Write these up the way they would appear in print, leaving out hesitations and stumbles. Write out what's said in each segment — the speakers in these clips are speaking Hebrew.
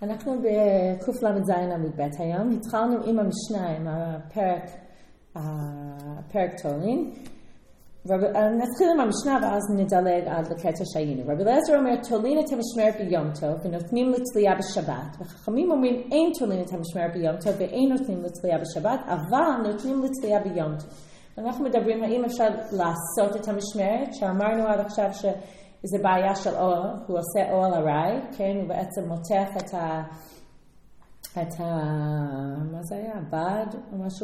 אנחנו בקוף למד זין עמוד ב' היום, התחלנו עם המשנה, עם הפרק תולין. נתחיל עם המשנה ואז נדלג עד לקטע שהיינו. רבי אליעזר אומר, תולין את המשמרת ביום טוב ונותנים לתלייה בשבת. וחכמים אומרים, אין תולין את המשמרת ביום טוב ואין נותנים לתלייה בשבת, אבל נותנים לתלייה ביום טוב. אנחנו מדברים, האם אפשר לעשות את המשמרת, שאמרנו עד עכשיו שזה בעיה של אור, הוא עושה אור ארעי, כן, הוא בעצם מותח את ה... מה זה היה? בד או משהו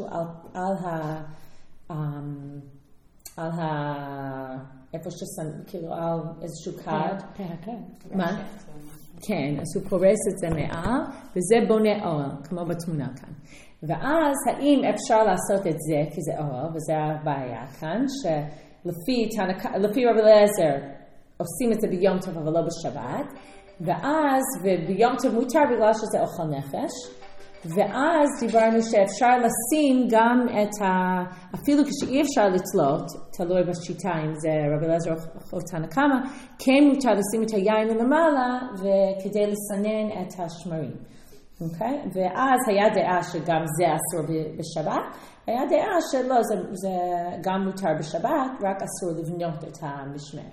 על איפה ששם, כאילו על איזשהו קד. מה? כן, אז הוא פורס את זה מעל, וזה בונה אור, כמו בתמונה כאן. ואז האם אפשר לעשות את זה, כי זה אור, וזה הבעיה כאן, שלפי רבי אליעזר עושים את זה ביום טוב אבל לא בשבת, ואז ביום טוב מותר בגלל שזה אוכל נפש, ואז דיברנו שאפשר לשים גם את אפילו כשאי אפשר לתלות, תלוי בשיטה אם זה רבי אליעזר או תנא קמא, כן מותר לשים את היין למעלה וכדי לסנן את השמרים. Okay? ואז היה דעה שגם זה אסור בשבת, היה דעה שלא, זה גם מותר בשבת, רק אסור לבנות את המשמרת.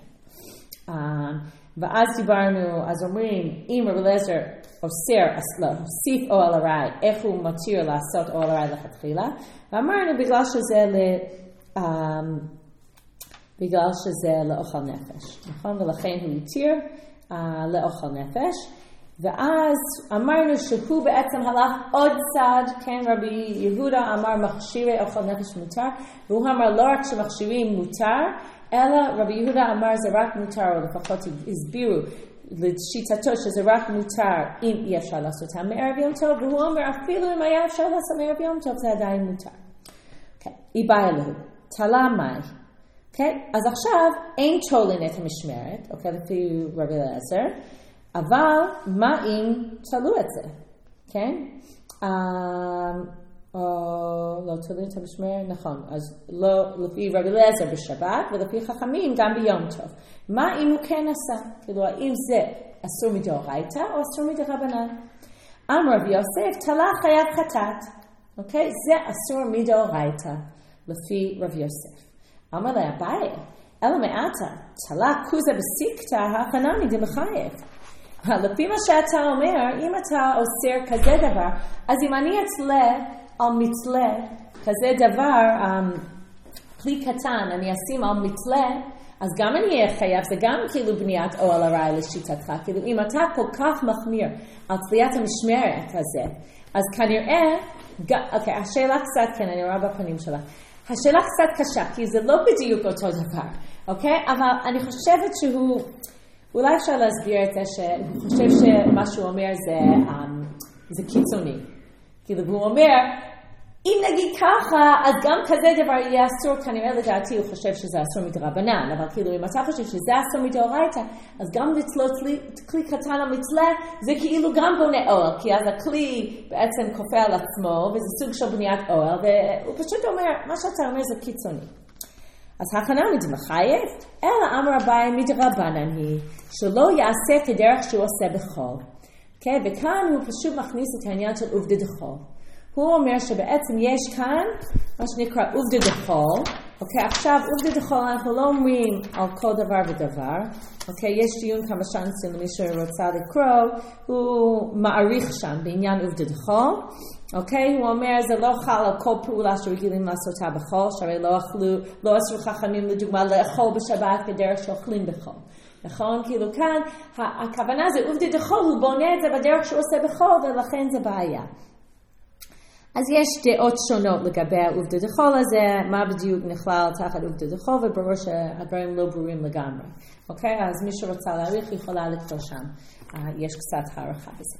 ואז דיברנו, אז אומרים, אם רבי אליעזר אוסר להוסיף אוהל ארעי, איך הוא מתיר לעשות אוהל ארעי לכתחילה? ואמרנו בגלל שזה לאוכל נפש, נכון? ולכן הוא יתיר לאוכל נפש. ואז אמרנו שהוא בעצם הלך עוד צעד, כן, רבי יהודה אמר מכשירי אוכל נפש מותר, והוא אמר לא רק שמכשירים מותר, אלא רבי יהודה אמר זה רק מותר, או לפחות הסבירו לשיטתו שזה רק מותר אם אי אפשר לעשות מערב יום טוב, והוא אומר אפילו אם היה אפשר לעשות מערב יום טוב זה עדיין מותר. היא באה אלוהו, תלה מי. אז עכשיו אין תולין את המשמרת, לפי רבי אליעזר, אבל מה אם תלו את זה, כן? לא תולין את המשמרת, נכון, אז לא לפי רבי אליעזר בשבת, ולפי חכמים גם ביום טוב. מה אם הוא כן עשה? כאילו, האם זה אסור מדאורייתא או אסור מדרבנן? אמר רבי יוסף, תלה חייב חטאת, אוקיי? זה אסור מדאורייתא, לפי רבי יוסף. אמר לה, אביי, אלא מעטה, תלה כוזה בסיקתא, החנמי דמחייב. לפי מה שאתה אומר, אם אתה אוסר כזה דבר, אז אם אני אצלה על מצלה, כזה דבר, כלי קטן, אני אשים על מצלה, אז גם אני אהיה חייב, זה גם כאילו בניית אוהל ארעי לשיטתך, כאילו אם אתה כל כך מחמיר על תליית המשמרת הזה, אז כנראה, אוקיי, השאלה קצת, כן, אני רואה בפנים שלה, השאלה קצת קשה, כי זה לא בדיוק אותו דבר, אוקיי? אבל אני חושבת שהוא, אולי אפשר להסביר את זה שהוא חושב שמה שהוא אומר זה קיצוני. כאילו הוא אומר, אם נגיד ככה, אז גם כזה דבר יהיה אסור, כנראה לדעתי הוא חושב שזה אסור מדרבנן, אבל כאילו אם אתה חושב שזה אסור מדאורייתא, אז גם לתלות כלי קטן על מצלה, זה כאילו גם בונה אוהל, כי אז הכלי בעצם כופה על עצמו, וזה סוג של בניית אוהל, והוא פשוט אומר, מה שאתה אומר זה קיצוני. אז החנמי דמחייב, אלא אמר אביי מדרבנן היא, שלא יעשה כדרך שהוא עושה בחול. Okay? וכאן הוא פשוט מכניס את העניין של עובדה דחול. הוא אומר שבעצם יש כאן מה שנקרא עובדה דחול. Okay? עכשיו עובדה דחול אנחנו לא אומרים על כל דבר ודבר. Okay? יש דיון כמה שאנסים למי שרוצה לקרוא, הוא מעריך שם בעניין עובדה דחול. אוקיי? הוא אומר, זה לא חל על כל פעולה שרגילים לעשותה בחול, שהרי לא עשו חכמים לדוגמה לאכול בשבת כדרך שאוכלים בחול. נכון? כאילו כאן, הכוונה זה עובדה דחול, הוא בונה את זה בדרך שהוא עושה בחול, ולכן זה בעיה. אז יש דעות שונות לגבי העובדה דחול הזה, מה בדיוק נכלל תחת עובדה דחול, וברור שהדברים לא ברורים לגמרי. אוקיי? אז מי שרוצה להעריך יכולה לקרוא שם. יש קצת הערכה בזה.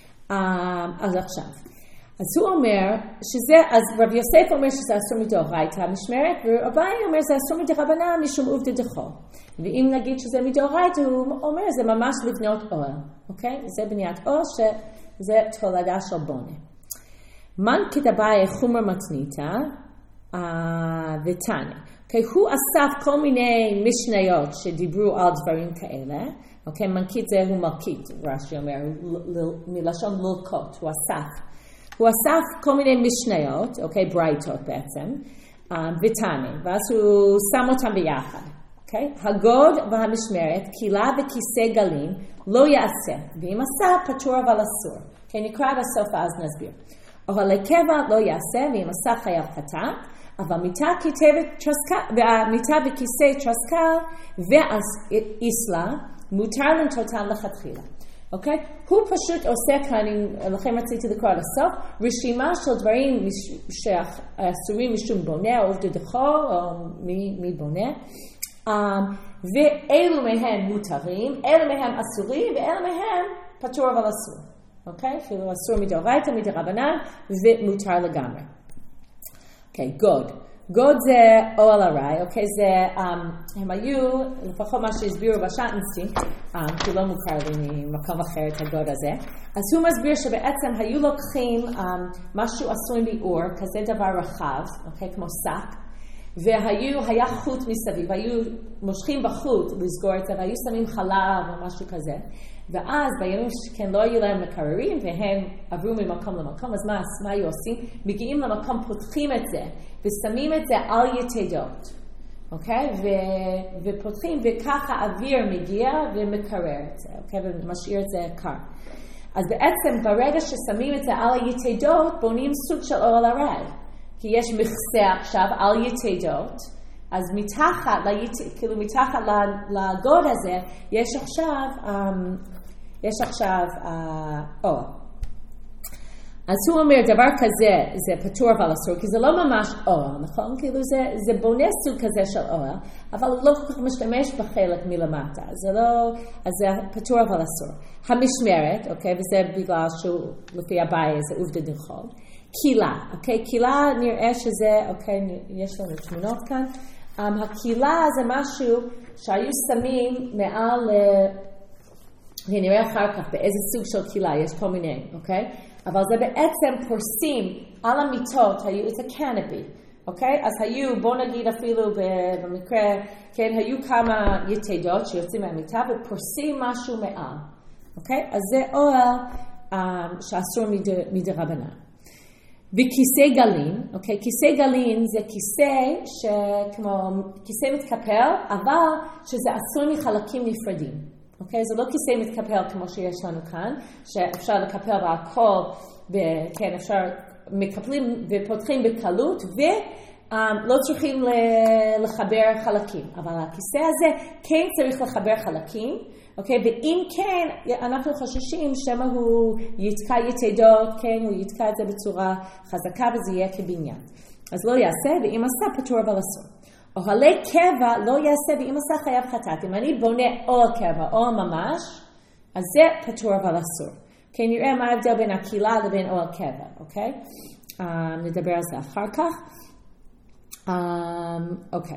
אז עכשיו. אז הוא אומר שזה, אז רבי יוסף אומר שזה אסור מדאורייתא המשמרת, ורבי אומר שזה אסור מדרבנן משום עובדה דחול. ואם נגיד שזה מדאורייתא, הוא אומר זה ממש לבנות אוהל, אוקיי? זה בניית אוהל שזה תולדה של בונה. מן כדבאי חומר מתניתא ותנא. אוקיי, הוא אסף כל מיני משניות שדיברו על דברים כאלה. אוקיי, מלכית זה הוא מלכית, רש"י אומר, מלשון ללקות, הוא אסף. הוא אסף כל מיני משניות, אוקיי, ברייתות בעצם, ותנא, ואז הוא שם אותם ביחד. אוקיי? הגוד והמשמרת, קילה וכיסא גלים, לא יעשה, ואם עשה, פטור אבל אסור. אוקיי, נקרא עד הסוף ואז נסביר. אבל לקבע לא יעשה, ואם עשה חייב חטאת, אבל מיטה וכיסא טרסקל ואיסלה, מותר לנטותם לכתחילה. אוקיי? הוא פשוט עושה כאן, לכם רציתי לקרוא עד הסוף, רשימה של דברים שאסורים משום בונה, או עובדתו, או מי בונה, ואלו מהם מותרים, אלו מהם אסורים, ואלו מהם פטור אבל אסור. אוקיי? כאילו אסור מדאורייתא, מדרבנן, ומותר לגמרי. אוקיי, גוד. גוד זה אוהל ארעי, אוקיי? זה, הם היו, לפחות מה שהסבירו בשטנסי, כי לא מוכר לי ממקום אחר את הגוד הזה, אז הוא מסביר שבעצם היו לוקחים משהו עשוי מאור, כזה דבר רחב, אוקיי? כמו שק, והיה חוט מסביב, היו מושכים בחוט לסגור את זה, והיו שמים חלב או משהו כזה, ואז בימים שכן לא היו להם מקררים, והם עברו ממקום למקום, אז מה היו עושים? מגיעים למקום, פותחים את זה, ושמים את זה על יתדות, אוקיי? ופותחים, וככה אוויר מגיע ומקרר את זה, אוקיי? ומשאיר את זה קר. אז בעצם ברגע ששמים את זה על היתדות, בונים סוג של אוהל ארעי. כי יש מכסה עכשיו על יתדות, אז מתחת לגוד הזה יש עכשיו אוהל. אז הוא אומר דבר כזה זה פטור אבל אסור, כי זה לא ממש אוהל, נכון? כאילו זה בונה סוג כזה של אוהל, אבל הוא לא כל כך משתמש בחלק מלמטה, אז זה פטור אבל אסור. המשמרת, אוקיי, וזה בגלל שהוא לפי הבעיה זה עובדה דרחוב. קילה, אוקיי? קילה נראה שזה, אוקיי, יש לנו תמונות כאן. הקילה זה משהו שהיו שמים מעל, נראה אחר כך באיזה סוג של קילה, יש כל מיני, אוקיי? אבל זה בעצם פורסים על המיטות, זה קנפי, אוקיי? אז היו, בוא נגיד אפילו במקרה, כן, היו כמה יתדות שיוצאים מהמיטה ופורסים משהו מעל, אוקיי? אז זה אוהל שאסור מדרבנן. וכיסא גלים, אוקיי? כיסא גלים זה כיסא שכמו כיסא מתקפל, אבל שזה עשוי מחלקים נפרדים, אוקיי? זה לא כיסא מתקפל כמו שיש לנו כאן, שאפשר לקפל והכל, כן, אפשר מקפלים ופותחים בקלות, ולא צריכים לחבר חלקים, אבל הכיסא הזה כן צריך לחבר חלקים, אוקיי, ואם כן, אנחנו חוששים שמה הוא יתקע יתדות, כן, הוא יתקע את זה בצורה חזקה וזה יהיה כבניין. אז לא יעשה, ואם עשה פטור אבל אסור. אוהלי קבע לא יעשה, ואם עשה חייב חטאת. אם אני בונה אוהל קבע, אוהל ממש, אז זה פטור אבל אסור. כן, נראה מה ההבדל בין הקילה לבין אוהל קבע, אוקיי? נדבר על זה אחר כך. אוקיי.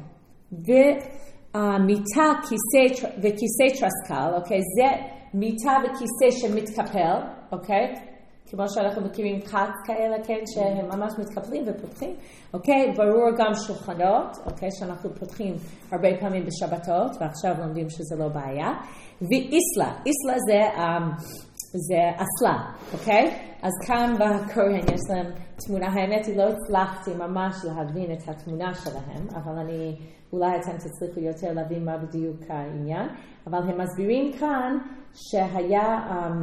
מיטה וכיסא טרסקל, אוקיי? זה מיטה וכיסא שמתקפל, אוקיי? כמו שאנחנו מקימים קאט כאלה, כן? שהם ממש מתקפלים ופותחים, אוקיי? ברור גם שולחנות, אוקיי? שאנחנו פותחים הרבה פעמים בשבתות, ועכשיו לומדים שזה לא בעיה. ואיסלה, איסלה זה אסלה, אוקיי? אז כאן בכהן יש להם תמונה, האמת היא לא הצלחתי ממש להבין את התמונה שלהם, אבל אולי אתם תצליחו יותר להבין מה בדיוק העניין, אבל הם מסבירים כאן שהיה,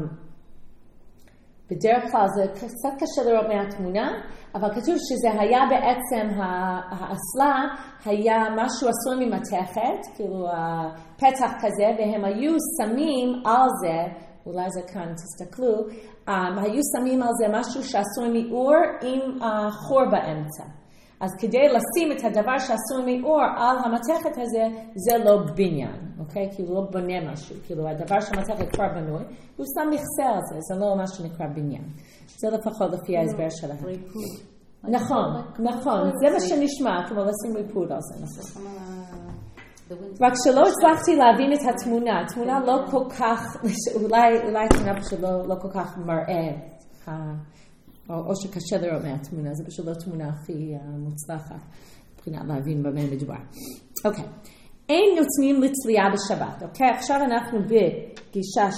בדרך כלל זה קצת קשה לראות מהתמונה, אבל כתוב שזה היה בעצם, האסלה היה משהו עשוי ממתכת, כאילו פתח כזה, והם היו שמים על זה, אולי זה כאן תסתכלו, היו שמים על זה משהו שעשוי מאור עם חור באמצע. אז כדי לשים את הדבר שעשוי מאור על המתכת הזה, זה לא בניין, אוקיי? כאילו לא בונה משהו, כאילו הדבר שהמתכת כבר בנוי, הוא שם מכסה על זה, זה לא מה שנקרא בניין. זה לפחות לפי ההסבר שלהם. נכון, נכון, זה מה שנשמע, כמו לשים ריפוד על זה, נכון. רק שלא הצלחתי להבין את התמונה, התמונה לא כל כך, אולי התמונה פשוט לא כל כך מראה, או שקשה לראות מהתמונה, זה פשוט לא תמונה הכי מוצלחת. מבחינת להבין במה מדובר. אוקיי. אין נותנים לתלייה בשבת. אוקיי, עכשיו אנחנו בגישה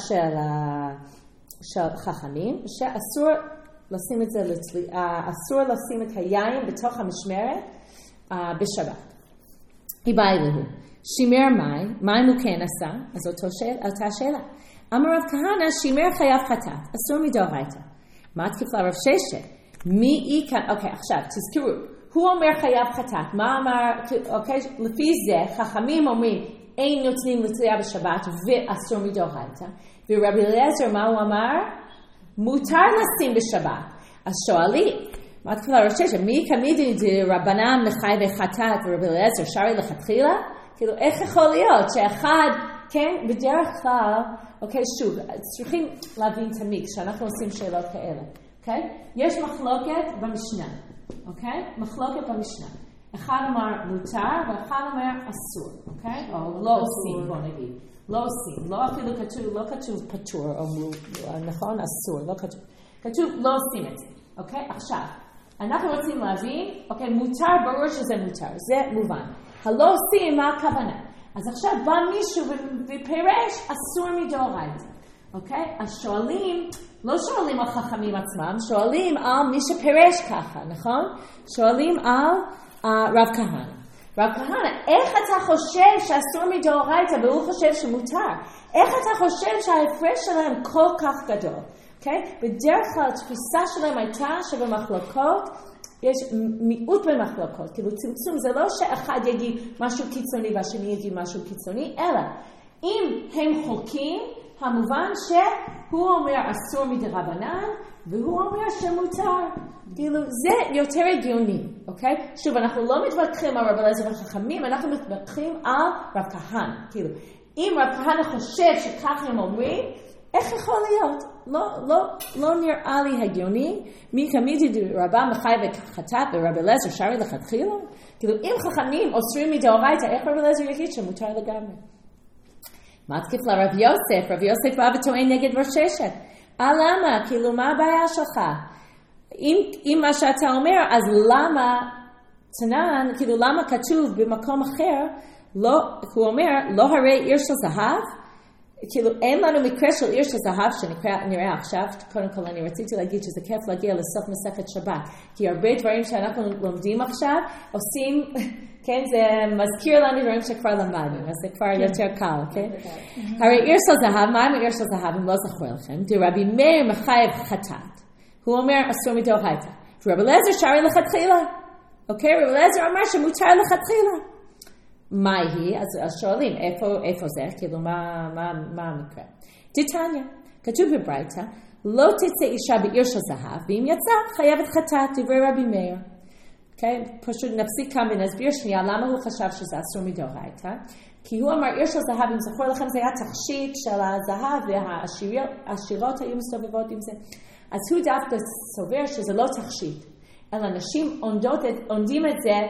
של חכמים, שאסור לשים את זה לתלייה, אסור לשים את היין בתוך המשמרת בשבת. היא באה אליהו. שימר מים הוא כן עשה? אז אותה שאלה. אמר רב כהנא, שימר חייב חטאת, אסור מדאורייתא. מה תקיף לרב ששת? מי היא כאן? אוקיי, עכשיו, תזכרו. הוא אומר חייב חטאת. מה אמר? אוקיי, לפי זה, חכמים אומרים, אין נותנים לתלייה בשבת ואסור מדאורייתא. ורבי אליעזר, מה הוא אמר? מותר לשים בשבת. אז שואלים, מה תקיף לרב ששת? מי כמידי רבנן לחי וחטאת ורבי אליעזר שרי לכתחילה? כאילו, איך יכול להיות שאחד, כן, בדרך כלל, אוקיי, שוב, צריכים להבין תמיד כשאנחנו עושים שאלות כאלה, אוקיי? יש מחלוקת במשנה, אוקיי? מחלוקת במשנה. אחד אומר מותר ואחד אומר אסור, אוקיי? או לא עושים, בוא נגיד. לא עושים, לא אפילו כתוב פטור, או נכון, אסור, לא כתוב. כתוב לא עושים את זה, אוקיי? עכשיו, אנחנו רוצים להבין, אוקיי, מותר, ברור שזה מותר, זה מובן. הלא עושים, מה הכוונה? אז עכשיו בא מישהו ופירש אסור מדאורייתא, אוקיי? אז שואלים, לא שואלים על חכמים עצמם, שואלים על מי שפירש ככה, נכון? שואלים על רב כהנא. רב כהנא, איך אתה חושב שאסור מדאורייתא והוא חושב שמותר? איך אתה חושב שההפרש שלהם כל כך גדול? אוקיי? בדרך כלל התפיסה שלהם הייתה שבמחלוקות יש מיעוט במחלוקות, כאילו צמצום, זה לא שאחד יגיד משהו קיצוני והשני יגיד משהו קיצוני, אלא אם הם חולקים, המובן שהוא אומר אסור מדרבנן, והוא אומר שמותר. כאילו זה יותר הגיוני, אוקיי? שוב, אנחנו לא מתווכחים על רב אליעזר וחכמים, אנחנו מתווכחים על רב כהנא. כאילו, אם רב כהנא חושב שכך הם אומרים, איך יכול להיות? לא נראה לי הגיוני. מי כמידי רבם מחי וחטאת ורב אליעזר שרי לכתחילה? כאילו, אם חכמים אוסרים מדאורייתא, איך רב אליעזר יגיד שמותר לגמרי? מה תקיף לרב יוסף? רב יוסף בא וטוען נגד ראש ששת. למה? כאילו, מה הבעיה שלך? אם מה שאתה אומר, אז למה תנן, כאילו, למה כתוב במקום אחר, לא, הוא אומר, לא הרי עיר של זהב? כאילו, אין לנו מקרה של עיר של זהב שנראה עכשיו. קודם כל, אני רציתי להגיד שזה כיף להגיע לסוף מסכת שבת, כי הרבה דברים שאנחנו לומדים עכשיו, עושים, כן, זה מזכיר לנו דברים שכבר למדנו, אז זה כבר יותר קל, כן? הרי עיר של זהב, מה עם עיר של זהב, אם לא זכור לכם? דרבי מאיר מחייב חטאת. הוא אומר, אסור מדאורייתא. רב אליעזר שרי לכתחילה. אוקיי? רב אליעזר אומר שמותר לכתחילה. מה היא? אז שואלים, איפה זה? כאילו, מה המקרה? תתניא, כתוב בברייתא, לא תצא אישה בעיר של זהב, ואם יצא, חייבת חטאת, דברי רבי מאיר. אוקיי? פשוט נפסיק כאן ונסביר שנייה, למה הוא חשב שזה אסור מדאורייתא? כי הוא אמר, עיר של זהב, אם זכור לכם, זה היה תכשיט של הזהב, והעשירות היו מסתובבות עם זה. אז הוא דווקא סובר שזה לא תכשיט, אלא נשים עונדים את זה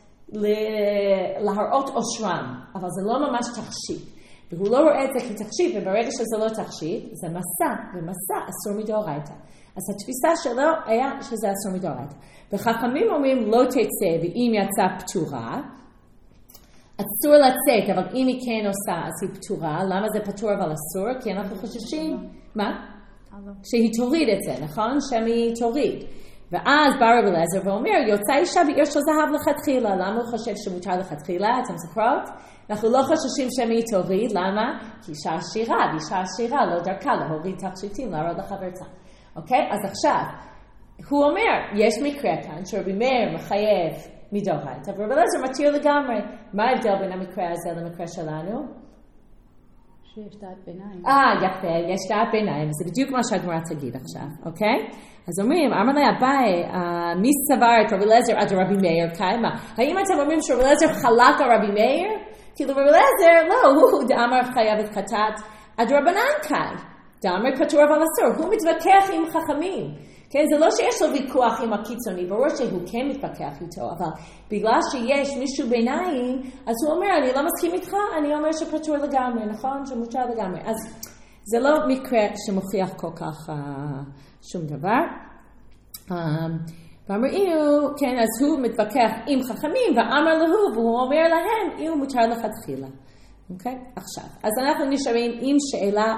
להראות אושרם, אבל זה לא ממש תכשיט. והוא לא רואה את זה כתכשיט, וברגע שזה לא תכשיט, זה מסע, ומסע אסור מדאורייתא. אז התפיסה שלו היה שזה אסור מדאורייתא. וחכמים אומרים לא תצא, ואם יצא פטורה, אסור לצאת, אבל אם היא כן עושה, אז היא פטורה. למה זה פטור אבל אסור? כי אנחנו חוששים, מה? שהיא תוריד את זה, נכון? שהיא תוריד. ואז בא רב אליעזר ואומר, יוצא אישה בעיר של זהב לכתחילה. למה הוא חושב שמותר לכתחילה? אתם זוכרות? אנחנו לא חוששים שהיא תוריד. למה? כי אישה עשירה, ואישה עשירה לא דרכה להוריד תכשיטים, להראות לחברתה. אוקיי? אז עכשיו, הוא אומר, יש מקרה כאן שרבי מאיר מחייב מדאורייתא, ורב אליעזר מתיר לגמרי. מה ההבדל בין המקרה הזה למקרה שלנו? שיש דעת ביניים. יפה, יש דעת ביניים. זה בדיוק מה שהגמרא תגיד עכשיו, אוקיי? אז אומרים, אמר לי אביי, מי סבר את רבי אליעזר עד רבי מאיר? קיימה. האם אתם אומרים שרבי אליעזר חלק על רבי מאיר? כאילו רבי אליעזר, לא, הוא דאמר חייבת חטאת עד רבנן קאי. דאמר פטור אבל אסור. הוא מתווכח עם חכמים. כן, זה לא שיש לו ויכוח עם הקיצוני, ברור שהוא כן מתווכח איתו, אבל בגלל שיש מישהו ביניים, אז הוא אומר, אני לא מסכים איתך, אני אומר שפטור לגמרי, נכון? שמותר לגמרי. אז זה לא מקרה שמוכיח כל כך שום דבר. ואמרו, כן, אז הוא מתווכח עם חכמים, ואמר לו, והוא אומר להם, איהו מותר לכתחילה. אוקיי? עכשיו, אז אנחנו נשארים עם שאלה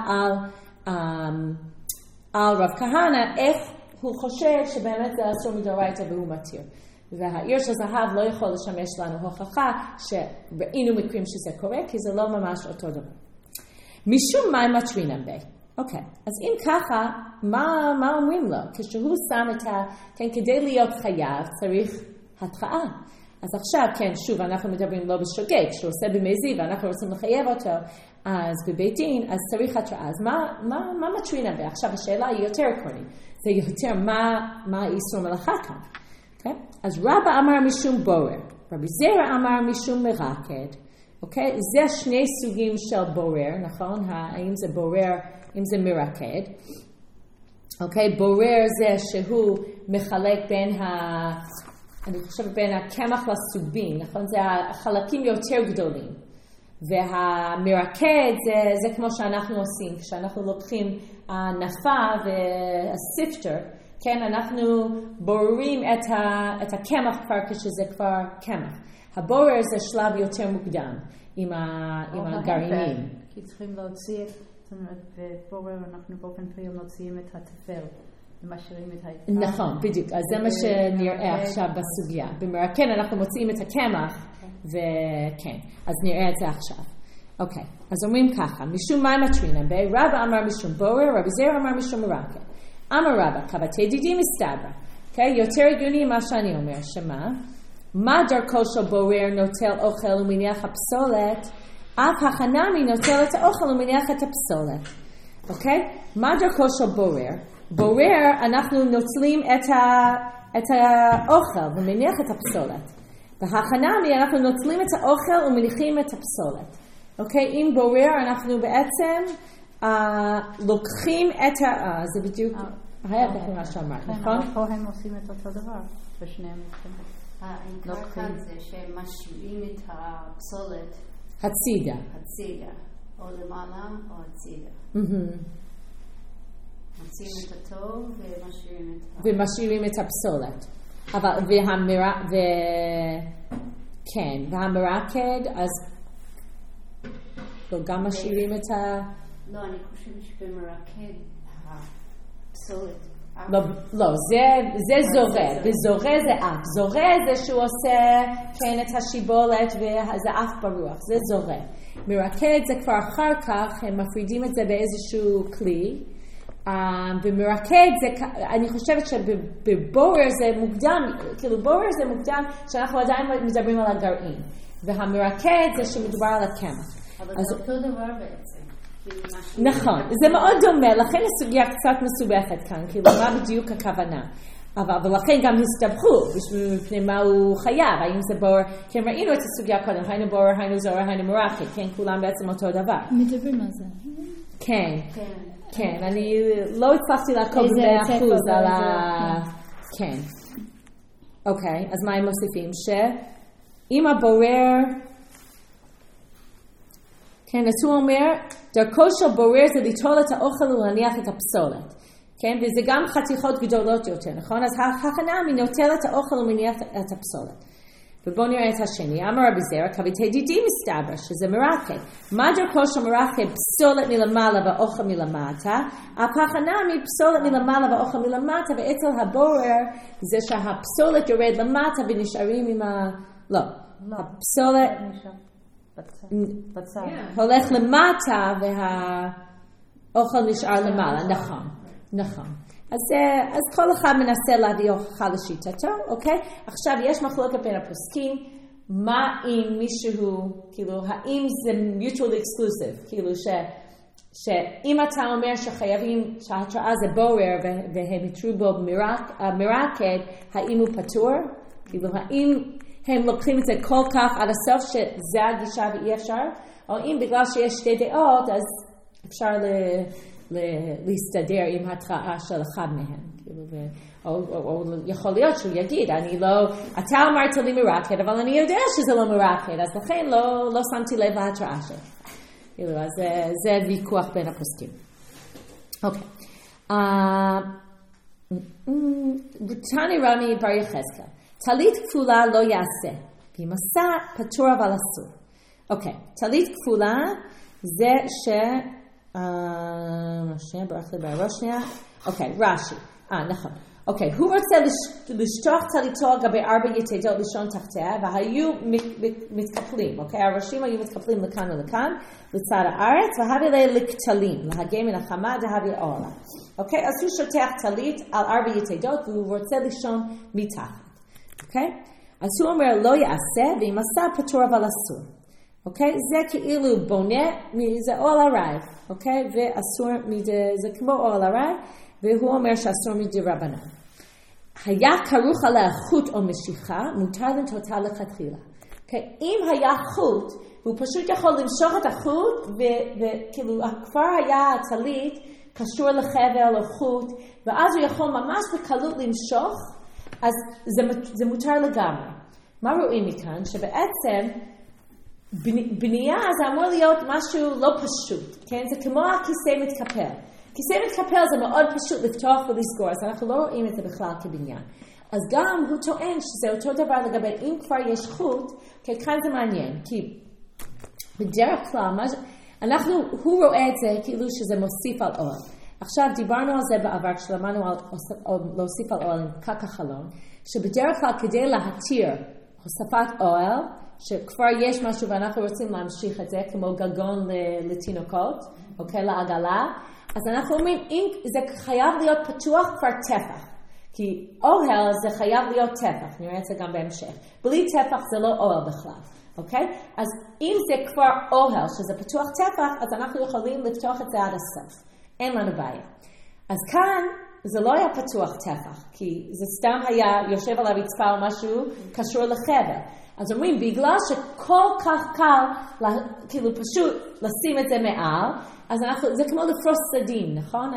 על רב כהנא, איך הוא חושב שבאמת זה אסור מדאורייתא והוא מתיר. והעיר של זהב לא יכול לשמש לנו הוכחה שראינו מקרים שזה קורה, כי זה לא ממש אותו דבר. משום מה מתרינן בי. אוקיי, אז אם ככה, מה אומרים לו? כשהוא שם כן, כדי להיות חייב צריך התראה. אז עכשיו, כן, שוב, אנחנו מדברים לא בשוגג, שהוא עושה במזיד, ואנחנו רוצים לחייב אותו, אז בבית דין, אז צריך התראה. אז מה מתרינן בי? עכשיו, השאלה היא יותר עקרונית. זה יותר מה איסור מלאכה כאן. Okay? אז רבא אמר משום בורר, רבי זרע אמר משום מרקד, okay? זה שני סוגים של בורר, נכון? האם זה בורר, אם זה מרקד. Okay? בורר זה שהוא מחלק אני חושבת בין הקמח לסובין, נכון? זה החלקים יותר גדולים. והמרקד זה כמו שאנחנו עושים, כשאנחנו לוקחים נפה והסיפטר, כן, אנחנו בוררים את הקמח כבר כשזה כבר קמח. הבורר זה שלב יותר מוקדם עם הגרעינים. כי צריכים להוציא, זאת אומרת, בבורר אנחנו באופן פעיל מוציאים את התפל, ומשאירים את היתרה. נכון, בדיוק. אז זה מה שנראה עכשיו בסוגיה. במרקד אנחנו מוציאים את הקמח, וכן, אז נראה את זה עכשיו. אוקיי, אז אומרים ככה, משום מה מתרינן בי, רבא אמר משום בורר, רבי זרע אמר משום מרקד. אמר רבא, כבתי דידי מסתברא. יותר הגיוני מה שאני אומר, שמה? מה דרכו של בורר נוטל אוכל ומניח הפסולת, אף החנמי נוטל את האוכל ומניח את הפסולת. אוקיי? מה דרכו של בורר? בורר, אנחנו נוטלים את האוכל ומניח את הפסולת. והחנמי, אנחנו נוטלים את האוכל ומניחים את הפסולת. אוקיי? עם בורר אנחנו בעצם לוקחים את זה בדיוק ההפך ממה שאמרת, נכון? אבל פה הם עושים את אותו דבר בשני המקרים. העיקר כאן זה שהם משאירים את הפסולת הצידה, או למעלה או הצידה. מוציאים את הטוב ומשאירים את הפסולת. והמרקד, אז גם משאירים את לא, אני חושבת שבמרקד הפסולת. לא, זה זורה, וזורה זה אף. זורה זה שהוא עושה כן את השיבולת וזה אף ברוח, זה זורה. מרקד זה כבר אחר כך, הם מפרידים את זה באיזשהו כלי, ומרקד זה, אני חושבת שבבורר זה מוקדם, כאילו בורר זה מוקדם שאנחנו עדיין מדברים על הגרעין, והמרקד זה שמדובר על הקמח. אבל זה אותו דבר בעצם. נכון, זה מאוד דומה, לכן הסוגיה קצת מסובכת כאן, כאילו מה בדיוק הכוונה. אבל לכן גם הסתבכו, בפני מה הוא חייב, האם זה בורר, כן ראינו את הסוגיה קודם, היינו בורר, היינו זורר, היינו מרקד, כן, כולם בעצם אותו דבר. מדברים על זה. כן, אני לא הצלחתי לעקוב ב100% על כן. אוקיי, אז מה הם מוסיפים? שאם הבורר, כן, אז הוא אומר, דרכו של בורר זה ליטול את האוכל ולהניח את הפסולת. כן, וזה גם חתיכות גדולות יותר, נכון? אז החנמי נוטל את האוכל ומניח את הפסולת. ובואו נראה את השני. אמר רבי זרע, כבתי דידי מסתברא, שזה מרקד. מה דרכו של מרקד? פסולת מלמעלה ואוכל מלמטה. החנמי פסולת מלמעלה ואוכל מלמטה, ואצל הבורר זה שהפסולת יורד למטה ונשארים עם לא, הפסולת הולך למטה והאוכל נשאר למעלה, נכון. אז כל אחד מנסה להביא הוכחה לשיטתו, אוקיי? עכשיו יש מחלוקת בין הפוסקים, מה אם מישהו, כאילו, האם זה mutually exclusive, כאילו שאם אתה אומר שחייבים, שההתראה זה בורר והם יתרו בו מרקד, האם הוא פטור? כאילו, האם הם לוקחים את זה כל כך עד הסוף שזה הגישה ואי אפשר? או אם בגלל שיש שתי דעות, אז אפשר להסתדר עם התראה של אחד מהם. או יכול להיות שהוא יגיד, אתה אמרת לי מרקד, אבל אני יודע שזה לא מרקד, אז לכן לא שמתי לב להתראה שלך. אז זה ויכוח בין הפוסקים. אוקיי. תני רמי בר יחזקאל. טלית כפולה לא יעשה, ואם עשה פטור אבל אסור. אוקיי, טלית כפולה זה ברח לי בראש. אוקיי, רש"י. נכון. אוקיי, הוא רוצה לשטוח טליתו על גבי 4 יתדות לישון תחתיה, והיו מתקפלים, אוקיי? הראשים היו מתקפלים לכאן ולכאן, לצד הארץ, והביא לה לכתלים, להגה מן החמה, דהביא אורה. אוקיי? אז הוא שוטח טלית על 4 יתדות, והוא רוצה לישון מתחת. אוקיי? אז הוא אומר, לא יעשה, ואם עשה פטור אבל אסור. אוקיי? זה כאילו בונה, זה אוהל הרייב, אוקיי? ואסור, זה כמו אוהל הרייב, והוא אומר שאסור מדרבנן. היה כרוך עליה חוט או משיכה, מותר לנטותה לכתחילה. אם היה חוט, הוא פשוט יכול למשוך את החוט, וכאילו כבר היה הטלית קשור לחבל או חוט, ואז הוא יכול ממש בקלות למשוך, אז זה מותר לגמרי. מה רואים מכאן? שבעצם בנייה זה אמור להיות משהו לא פשוט, כן? זה כמו הכיסא מתקפל. כיסא מתקפל זה מאוד פשוט לפתוח ולסגור, אז אנחנו לא רואים את זה בכלל כבניין. אז גם הוא טוען שזה אותו דבר לגבי אם כבר יש חוט, כי כאן זה מעניין, כי בדרך כלל, הוא רואה את זה כאילו שזה מוסיף על אוהל. עכשיו דיברנו על זה בעבר, כשלמדנו על להוסיף על אוהל עם קק החלון, שבדרך כלל כדי להתיר הוספת אוהל, שכבר יש משהו ואנחנו רוצים להמשיך את זה, כמו גגון לתינוקות, אוקיי, לעגלה, אז אנחנו אומרים, אם זה חייב להיות פתוח כבר טפח, כי אוהל זה חייב להיות טפח, נראה את זה גם בהמשך. בלי טפח זה לא אוהל בכלל, אוקיי? אז אם זה כבר אוהל שזה פתוח טפח, אז אנחנו יכולים לפתוח את זה עד הסוף. אין לנו בעיה. אז כאן זה לא היה פתוח טפח, כי זה סתם היה יושב על הרצפה או משהו קשור לחבל. אז אומרים, בגלל שכל כך קל, כאילו פשוט לשים את זה מעל, אז זה כמו לפרוס סדין, נכון?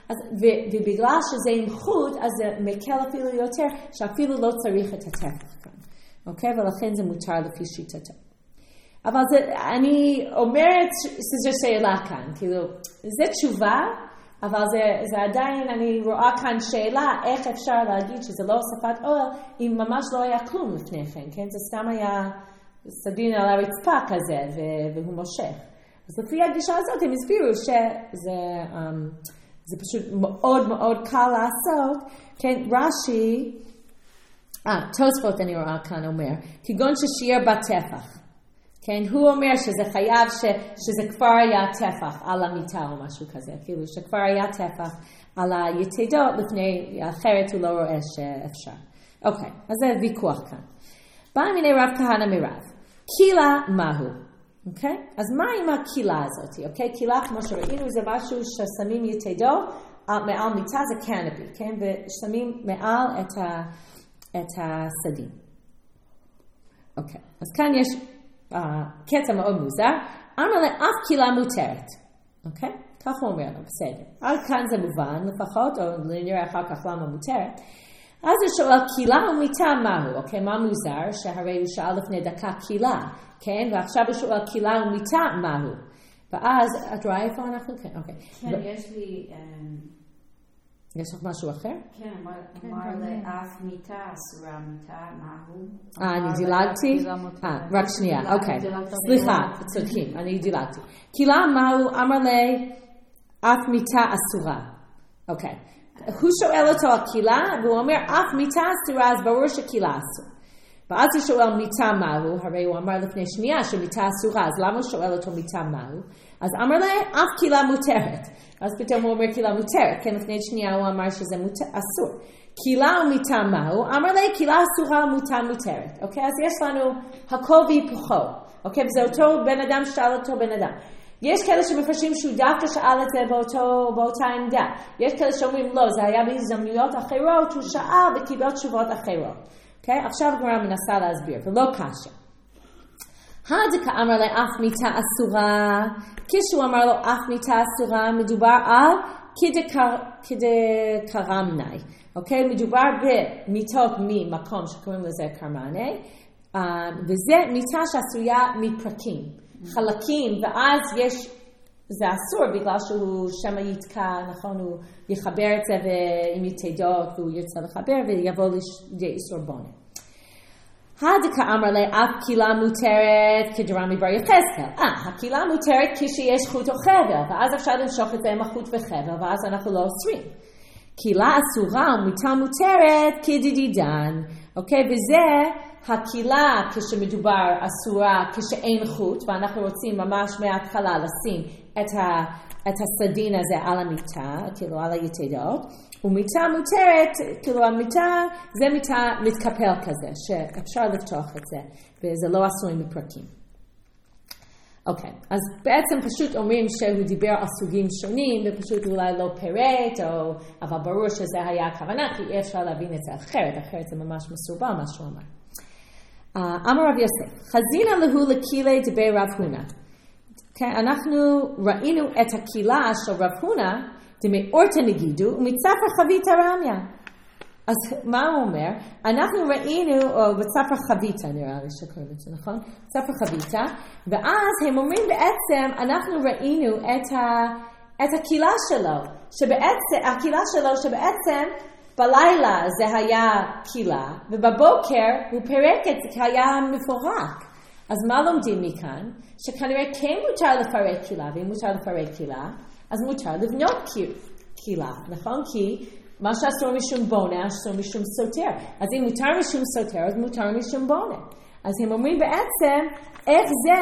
ובגלל שזה עם חוט, אז זה מקל אפילו יותר, שאפילו לא צריך את הטפח כאן. אוקיי? ולכן זה מותר לפי שיטתו. אבל אני אומרת שזו שאלה כאן, כאילו, זה תשובה, אבל זה עדיין, אני רואה כאן שאלה, איך אפשר להגיד שזה לא הוספת אוהל, אם ממש לא היה כלום לפני כן, כן? זה סתם היה סדין על הרצפה כזה, והוא מושך. אז לפי הגישה הזאת הם הסבירו שזה פשוט מאוד מאוד קל לעשות, כן? רש"י, תוספות אני רואה כאן אומר, כגון ששיער בטפח. כן, הוא אומר שזה חייב שזה כבר היה טפח על המיטה או משהו כזה, כאילו שכבר היה טפח על היתדות לפני, אחרת הוא לא רואה שאפשר. אוקיי, אז זה ויכוח כאן. בא מיני רב כהנא מרב, קילה מהו? אוקיי? אז מה עם הקילה הזאת? אוקיי? קילה כמו שראינו זה משהו ששמים יתדות מעל מיטה, זה קנפי, כן? ושמים מעל את הסדין. אוקיי, אז כאן יש קטע מאוד מוזר, אמר לאף קילה מותרת, אוקיי? כך הוא אומר, בסדר. עד כאן זה מובן, לפחות, או נראה אחר כך למה מותרת. אז הוא שואל, קילה ומיטה מהו? אוקיי, מה מוזר? שהרי הוא שאל לפני דקה קילה, כן? ועכשיו הוא שואל, קילה ומיטה מהו? ואז, את רואה איפה אנחנו? כן, אוקיי. כן, יש לי... יש לך משהו אחר? כן, אמר לאף מיטה, אסורה מיטה, מהו? אני דילגתי? רק שנייה, אוקיי. סליחה, צודקים, אני דילגתי. קילה מהו, אמר לאף מיטה אסורה. אוקיי. הוא שואל אותו על קילה, והוא אומר, אף מיטה אסורה, אז ברור שקילה אסור. ואז הוא שואל מיטה מהו, הרי הוא אמר לפני שנייה שמיטה אסורה, אז למה הוא שואל אותו מיטה מהו? אז אמר לה, אף קילה מותרת. אז פתאום הוא אומר קילה מותרת, כן, לפני שנייה הוא אמר שזה אסור. קילה ומיטה מהו, אמר לה, קילה אסורה ומוטה מותרת. אוקיי, אז יש לנו הכל והיפוכו. אוקיי, וזה אותו בן אדם ששאל אותו בן אדם. יש כאלה שמפרשים שהוא דווקא שאל את זה באותה עמדה. יש כאלה שאומרים לא, זה היה בהזדמנויות אחרות, הוא שאל וקיבל תשובות אחרות. אוקיי, עכשיו הגמרא מנסה להסביר, ולא קשה. הדקה אמר לאף מיטה אסורה, כשהוא אמר לו אף מיטה אסורה, מדובר על כדקרמני. אוקיי, מדובר במיטות ממקום שקוראים לזה קרמני, וזה מיטה שעשויה מפרקים, חלקים, ואז יש זה אסור בגלל שהוא שמה יתקע, נכון, הוא יחבר את זה עם יתדות והוא ירצה לחבר ויבוא לידי איסור בונה. הדקה אמר לי, אף קילה מותרת כדרמי בר יחזקאל. הקילה מותרת כשיש חוט או חבל, ואז אפשר למשוך את זה עם החוט וחבל, ואז אנחנו לא אוסרים. קילה אסורה ומיטה מותרת כדידידן, אוקיי? וזה הקילה כשמדובר אסורה כשאין חוט, ואנחנו רוצים ממש מההתחלה לשים את הסדין הזה על המיטה, כאילו על היתדות, ומיטה מותרת, כאילו המיטה זה מיטה מתקפל כזה, שאפשר לפתוח את זה, וזה לא עשוי מפרקים. אוקיי, אז בעצם פשוט אומרים שהוא דיבר על סוגים שונים, ופשוט אולי לא פירט, אבל ברור שזה היה הכוונה, כי אי אפשר להבין את זה אחרת זה ממש מסורבל מה שהוא אמר. אמר רב יוסף, חזינה להו לקילה דבי רב הונא. אנחנו ראינו את הקילה של רב הונא, דמי אורתא נגידו, ומצפר חביתה רמיה. אז מה הוא אומר? אנחנו ראינו, או בצפר חביתה נראה לי שקוראים את זה, נכון? צפר חביתה, ואז הם אומרים בעצם, אנחנו ראינו את הקילה שלו, הקילה שלו שבעצם בלילה זה היה קילה, ובבוקר הוא פירק את זה כי היה מפורק. אז מה לומדים מכאן? שכנראה כן מותר לפרק קילה, ואם מותר לפרק קילה, אז מותר לבנות קילה, נכון? כי מה שאסור משום בונה, אסור משום סותר. אז אם מותר משום סותר, אז מותר משום בונה. אז הם אומרים בעצם, איך זה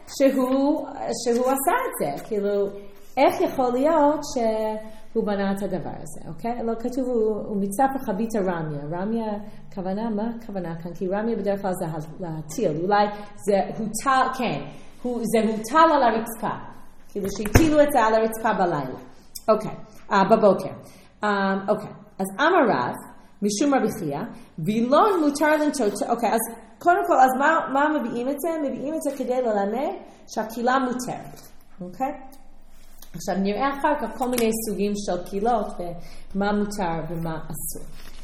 שהוא עשה את זה? כאילו, איך יכול להיות שהוא בנה את הדבר הזה, אוקיי? לא כתוב, הוא מצפר חביתה רמיה. רמיה, כוונה, מה כוונה כאן? כי רמיה בדרך כלל זה להטיל. אולי זה הוטל, כן, זה הוטל על הרצפה. כאילו שהטילו את זה על הרצפה בלילה. אוקיי, בבוקר. אוקיי, אז אמר רב, משום רבי חייא, וילון מותר לנטות, אוקיי, אז קודם כל, אז מה מביאים את זה? מביאים את זה כדי ללמד שהקילה מותרת, אוקיי? עכשיו נראה אחר כך כל מיני סוגים של קילות, ומה מותר ומה אסור.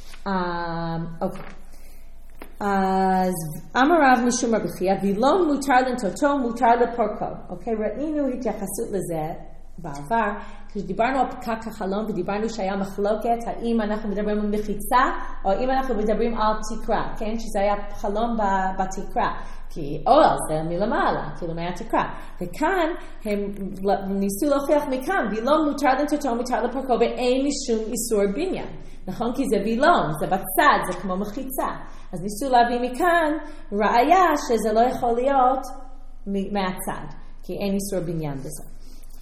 אוקיי. אז אמר רב משום רבי חייא, וילון מותר לנטותו, מותר לפרקו. אוקיי, ראינו התייחסות לזה בעבר, כשדיברנו על פקק החלום ודיברנו שהיה מחלוקת, האם אנחנו מדברים על מחיצה, או האם אנחנו מדברים על תקרה, כן? שזה היה חלום בתקרה, כי אוהל זה מלמעלה, כאילו מהתקרה. וכאן הם ניסו להוכיח מכאן, וילון מותר לנטותו, מותר לפרקו, ואין משום איסור בניין. נכון? כי זה וילון, זה בצד, זה כמו מחיצה. אז ניסו להביא מכאן ראיה שזה לא יכול להיות מהצד, כי אין איסור בניין בזה.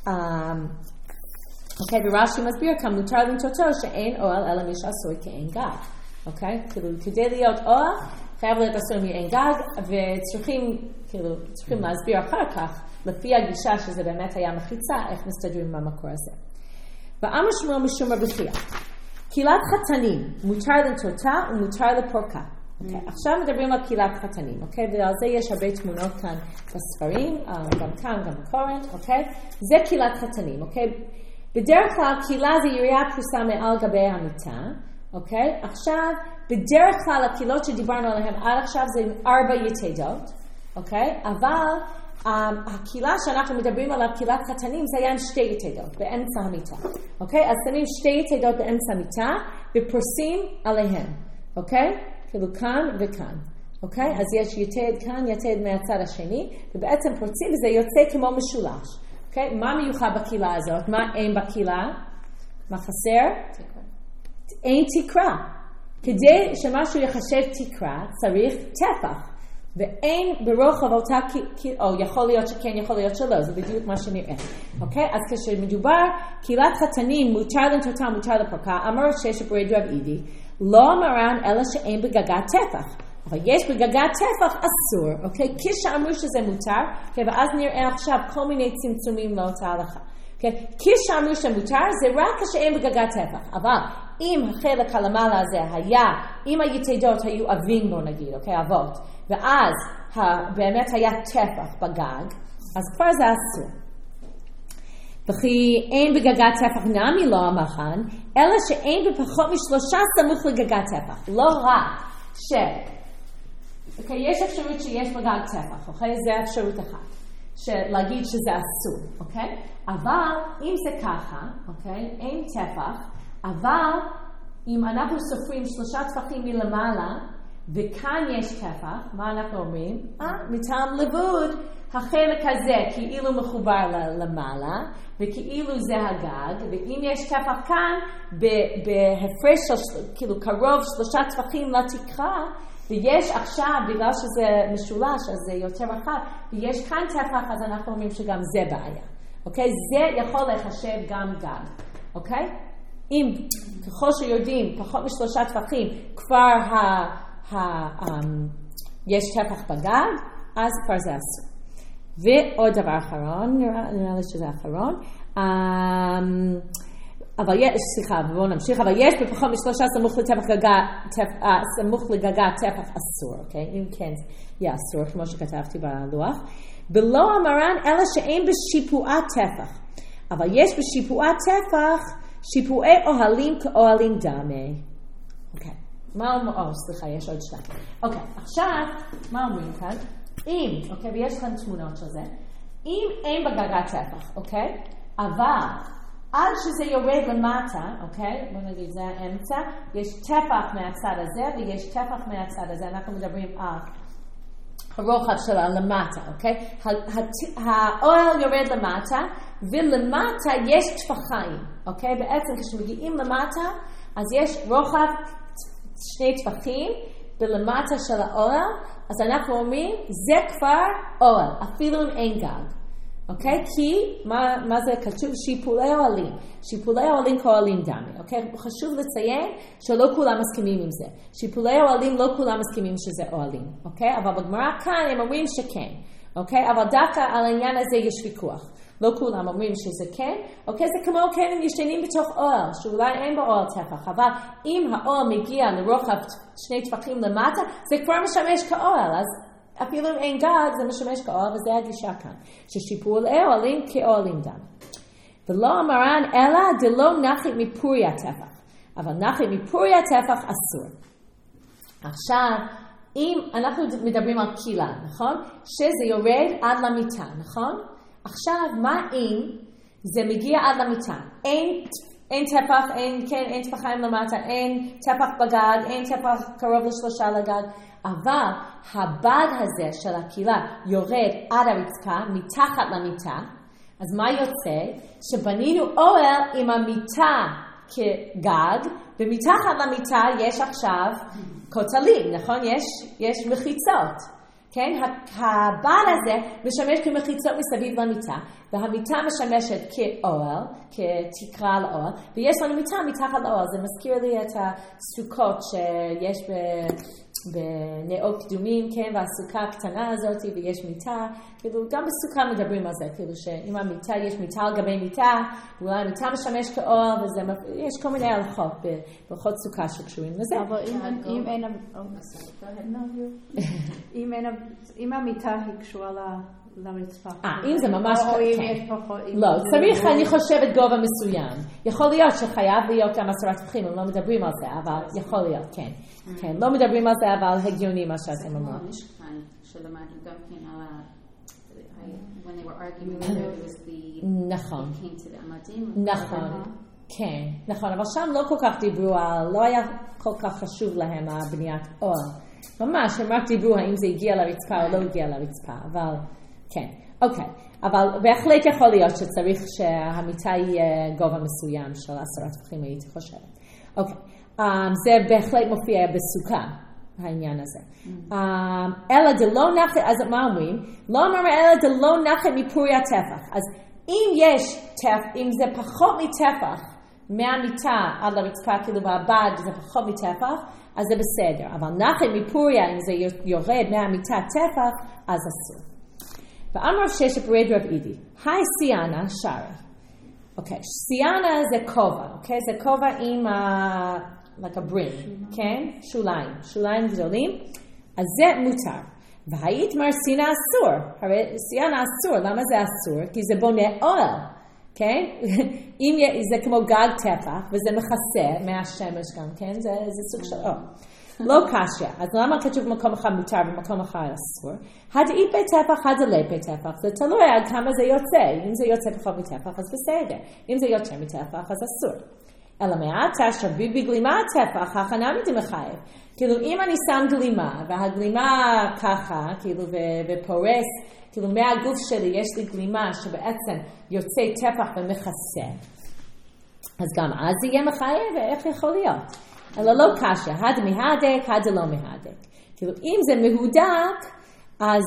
אוקיי, ורש"י מסביר כאן מותר לנטותו שאין אוהל אלא מי שעשוי כאין גג. אוקיי? כאילו, כדי להיות אוהל, חייב להיות עשוי מאין גג, וצריכים להסביר אחר כך, לפי הגישה שזה באמת היה מחיצה, איך מסתדרים עם המקור הזה. ואמר שמואל משום רבי חייא, קהילת חתנים, מותר לנטותה ומותר לפורקה. Okay. עכשיו מדברים על קהילת חתנים, okay? ועל זה יש הרבה תמונות כאן בספרים, גם כאן, גם בקורנט, okay? זה קהילת חתנים, okay? בדרך כלל קהילה זה יריעה פרוסה מעל גבי המיטה, okay? עכשיו, בדרך כלל הקהילות שדיברנו עליהן עד עכשיו זה עם 4 יתדות, okay? אבל הקהילה שאנחנו מדברים עליו, קהילת חתנים, זה היה עם 2 יתדות באמצע המיטה, okay? אז שמים 2 יתדות באמצע המיטה ופרוסים עליהן, okay? כאילו כאן וכאן, אוקיי? אז יש יתד כאן, יתד מהצד השני, ובעצם פורצים וזה יוצא כמו משולש, אוקיי? מה מיוחד בקהילה הזאת? מה אין בקהילה? מה חסר? תקרה. אין תקרה. כדי שמשהו יחשב תקרה, צריך טפח. ואין ברוחב אותה, או יכול להיות שכן, יכול להיות שלא, זה בדיוק מה שנראה. אוקיי? אז כשמדובר, קהילת חתנים, מותר לנטותה, מותר לפרקה, אמר שיש ברד רב אידי, לא מרן אלא שאין בגגת טפח. אבל יש בגגת טפח אסור, אוקיי? כשאמרו שזה מותר, ואז נראה עכשיו כל מיני צמצומים לאותה הלכה. אוקיי? כשאמרו שמותר, זה רק כשאין בגגת טפח. אבל אם החלק הלמעלה הזה היה, אם היתדות היו אבים בו נגיד, אוקיי? אבות, ואז באמת היה טפח בגג, אז כבר זה אסור. וכי אין בגגת טפח נמי לא המחן, אלא שאין בפחות מ3 סמוך לגגת טפח. לא רק אוקיי, יש אפשרות שיש בגג טפח, אוקיי? זה אפשרות אחת. להגיד שזה אסור, אוקיי? אבל אם זה ככה, אוקיי? אין טפח, אבל אם אנחנו סופרים 3 טפחים מלמעלה, וכאן יש טפח, מה אנחנו אומרים? מטעם לבוד, החלק הזה כאילו מחובר למעלה, וכאילו זה הגג, ואם יש טפח כאן, בהפרש של כאילו קרוב 3 טפחים לתקרה, ויש עכשיו, בגלל שזה משולש, אז זה יותר רחב, ויש כאן טפח, אז אנחנו אומרים שגם זה בעיה. אוקיי? זה יכול לחשב גם גג. אוקיי? אם ככל שיודעים פחות מ3 טפחים, כבר יש טפח בגג, אז כבר זה אסור. ועוד דבר אחרון, נראה לי שזה האחרון, אבל יש, סליחה, בואו נמשיך, אבל יש בפחות מ3 סמוך לגגה טפח אסור, אוקיי? אם כן, יהיה אסור, כמו שכתבתי בלוח. בלא המרן, אלא שאין בשיפועה טפח. אבל יש בשיפועה טפח, שיפועי אוהלים כאוהלים דמי. אוקיי, מה אומרים? סליחה, יש עוד 2. אוקיי, עכשיו, מה אומרים כאן? אם, אוקיי, ויש לכם תמונות של זה, אם אין בגגה טפח, אוקיי? אבל עד שזה יורד למטה, אוקיי? בוא נגיד, זה האמצע, יש טפח מהצד הזה ויש טפח מהצד הזה. אנחנו מדברים על הרוחב שלה למטה, אוקיי? האוהל יורד למטה, ולמטה יש טפחיים, אוקיי? בעצם כשמגיעים למטה, אז יש רוחב 2 טפחים בלמטה של האוהל, אז אנחנו אומרים, זה כבר אוהל, אפילו אם אין גג. אוקיי? כי, מה זה כתוב? שיפולי אוהלים. שיפולי אוהלים כאוהלים דמי. אוקיי? חשוב לציין שלא כולם מסכימים עם זה. שיפולי אוהלים לא כולם מסכימים שזה אוהלים. אוקיי? אבל בגמרא כאן הם אומרים שכן. אוקיי? אבל דווקא על העניין הזה יש ויכוח. לא כולם אומרים שזה כן. אוקיי? זה כמו כן הם ישנים בתוך אוהל, שאולי אין בו אוהל טפח. אבל אם האוהל מגיע לרוחב 2 טפחים למטה, זה כבר משמש כאוהל. אז אפילו אם אין גג, זה משמש כאוהל, וזה הגישה כאן. ששיפולי אוהלים כאוהלים דם. ולא המרן אלא דלא נחי מפורי הטפח. אבל נחי מפורי הטפח אסור. עכשיו, אם אנחנו מדברים על קילה, נכון? שזה יורד עד למיטה, נכון? עכשיו, מה אם זה מגיע עד למיטה? אין טפח, אין טפחיים למטה, אין טפח בגג, אין טפח קרוב ל3 לגג. אבל הבד הזה של הקילה יורד עד הרצפה, מתחת למיטה, אז מה יוצא? שבנינו אוהל עם המיטה כגג, ומתחת למיטה יש עכשיו כותלים, נכון? יש מחיצות. כן? הבד הזה משמש כמחיצות מסביב למיטה, והמיטה משמשת כאוהל, כתקרה לאוהל, ויש לנו מיטה מתחת לאוהל. זה מזכיר לי את הסוכות שיש בנאות קדומים, כן? והסוכה הקטנה הזאת, ויש מיטה, כאילו גם בסוכה מדברים על זה, כאילו שאם המיטה, יש מיטה על גבי מיטה, ואולי המיטה משמש כאוהל, יש כל מיני הלכות בהלכות סוכה שקשורים לזה. אבל אם המיטה היא קשורה לרצפה. אם זה ממש כן. לא, צריך, אני חושבת, גובה מסוים. יכול להיות שחייב להיות גם 10 טפחים, הם לא מדברים על זה, אבל יכול להיות, כן. כן, לא מדברים על זה, אבל הגיוני מה שאתם אמרו. שלמדנו גם כן על when they were arguing whether it was the נכון. came to the amadim. נכון. כן, נכון, אבל שם לא כל כך דיברו על, לא היה כל כך חשוב להם הבניית אוהל. ממש, הם רק דיברו האם זה הגיע לרצפה או לא הגיע לרצפה, אבל כן, אוקיי. אבל בהחלט יכול להיות שצריך שהמיטה יהיה גובה מסוים של 10 טפחים, הייתי חושבת. אוקיי, זה בהחלט מופיע בסוכה, העניין הזה. אלא דלא נחת, אז מה אומרים? לא אמר אלא דלא נחת מפורי הטפח. אז אם יש טפח, אם זה פחות מטפח, מהמיטה עד לרצפה, כאילו בבד זה פחות מטפח, אז זה בסדר. אבל נחת מפוריה, אם זה יורד מהמיטה טפח, אז אסור. ואמר ששת ברד רב אידי, היי סיאנה שרה. אוקיי, סיאנה זה כובע, אוקיי? זה כובע עם like a brim, כן? שוליים גדולים. אז זה מותר. והיית מר סינה אסור. הרי סיאנה אסור, למה זה אסור? כי זה בונה אוהל. כן? אם זה כמו גג טפח, וזה מכסה מהשמש גם, כן? זה סוג של... לא קשה. אז למה כתוב במקום אחד מותר ובמקום אחד אסור? הדאית בית טפח, הדלית בית טפח. זה תלוי עד כמה זה יוצא. אם זה יוצא פחות מטפח, אז בסדר. אם זה יותר מטפח, אז אסור. אלא מעטה שבי בגלימה הטפח, הכנה מתמחייב. כאילו אם אני שם גלימה, והגלימה ככה, כאילו ופורס, כאילו מהגוף שלי יש לי גלימה שבעצם יוצא טפח ומכסה, אז גם אז זה יהיה מחייב, ואיך יכול להיות? אלא לא קשה, הד מהדק, הד לא מהדק. כאילו אם זה מהודק, אז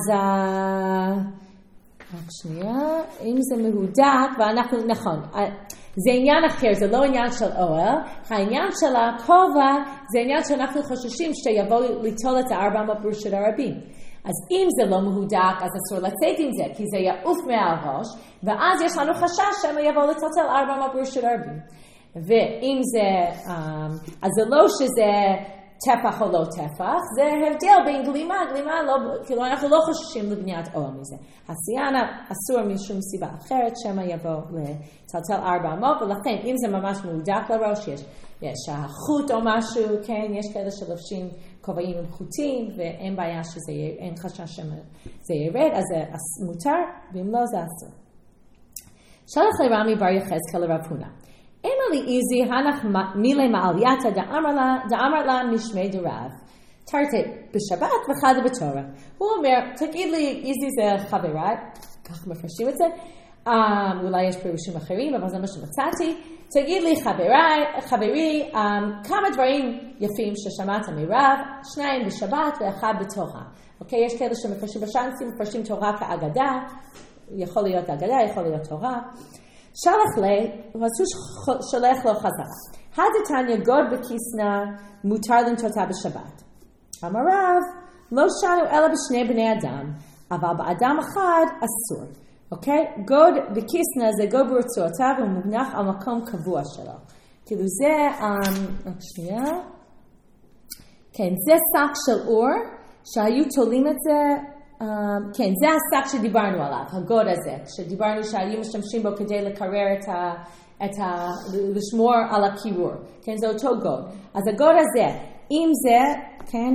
רק שנייה, אם זה מהודק, ואנחנו, נכון, זה עניין אחר, זה לא עניין של אוהל, העניין של הכובע זה עניין שאנחנו חוששים שיבוא ליטול את 400 ברשות הרבים. אז אם זה לא מהודק, אז אסור לצאת עם זה, כי זה יעוף מהראש, ואז יש לנו חשש שהם יבוא לטוטל 400 ברשות הרבים. ואם זה, אז זה לא שזה טפח או לא טפח, זה הבדל בין גלימה, גלימה לא, כאילו אנחנו לא חוששים לבניית אוהל מזה. הסיאנה אסור משום סיבה אחרת, שמה יבוא לטלטל 400, ולכן אם זה ממש מהודק לראש, יש החוט או משהו, כן, יש כאלה שלובשים כובעים עם חוטים, ואין בעיה שזה, אין חשש שזה ירד, אז זה מותר, ואם לא זה אסור. שלח לרמי בר יחזקאל לרב הונא. אמר לי איזי הנח מילי מעלייתא דאמר לה משמי דרב. תרתי בשבת וחד בתורה. הוא אומר, תגיד לי, איזי זה חברי, כך מפרשים את זה, אולי יש פירושים אחרים, אבל זה מה שמצאתי. תגיד לי חברי, כמה דברים יפים ששמעת מרב, 2 בשבת ו1 בתורה. אוקיי, יש כאלה שמפרשים בשאנסים, מפרשים תורה כאגדה, יכול להיות אגדה, יכול להיות תורה. שלח לי, אז הוא שולח לו חזרה. הדתניא גוד בכיסנה מותר לנטותה בשבת. אמר רב, לא שנו אלא בשני בני אדם, אבל באדם אחד אסור. אוקיי? גוד בכיסנה זה גוד ברצועותיו, הוא מונח על מקום קבוע שלו. כאילו זה, רק שנייה. כן, זה שק של אור, שהיו תולים את זה, כן, זה השק שדיברנו עליו, הגוד הזה, שדיברנו שהיו משתמשים בו כדי לקרר לשמור על הקירור. כן, זה אותו גוד. אז הגוד הזה, אם זה, כן,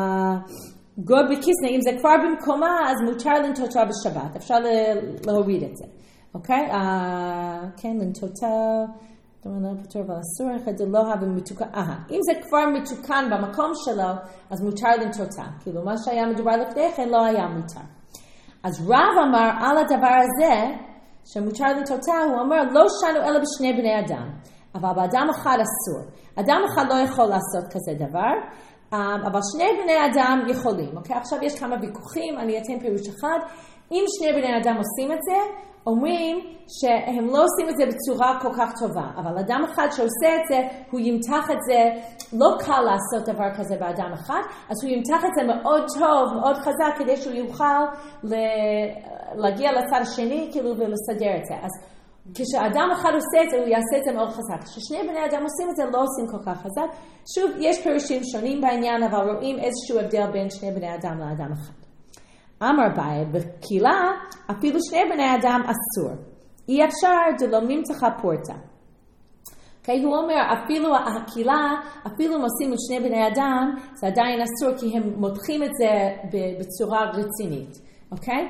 גוד בכיסנה, אם זה כבר במקומה, אז מותר לנטותה בשבת. אפשר להוריד את זה. אוקיי? כן, לנטותה, פטור ואסור, לא הבא מתוקן. אם זה כבר מתוקן במקום שלו, אז מותר לנטותה. כאילו, מה שהיה מדובר לפני כן לא היה מותר. אז רב אמר על הדבר הזה, שמותר לנטותה, הוא אמר, לא שנו אלא בשני בני אדם. אבל באדם אחד אסור. אדם אחד לא יכול לעשות כזה דבר, אבל שני בני אדם יכולים. אוקיי? עכשיו יש כמה ויכוחים, אני אתן פירוש אחד. אם שני בני אדם עושים את זה, אומרים שהם לא עושים את זה בצורה כל כך טובה, אבל אדם אחד שעושה את זה, הוא ימתח את זה, לא קל לעשות דבר כזה באדם אחד, אז הוא ימתח את זה מאוד טוב, מאוד חזק, כדי שהוא יוכל להגיע לצד השני, כאילו, ולסדר את זה. אז כשאדם אחד עושה את זה, הוא יעשה את זה מאוד חזק. כששני בני אדם עושים את זה, לא עושים כל כך חזק. שוב, יש פירושים שונים בעניין, אבל רואים איזשהו הבדל בין שני בני אדם לאדם אחד. אמר ביי, בקהילה, אפילו שני בני אדם אסור. אי אפשר דלא ממתחה פורטה. Okay, הוא אומר, אפילו הקהילה, אפילו אם עושים עם שני בני אדם, זה עדיין אסור, כי הם מותחים את זה בצורה רצינית. אוקיי?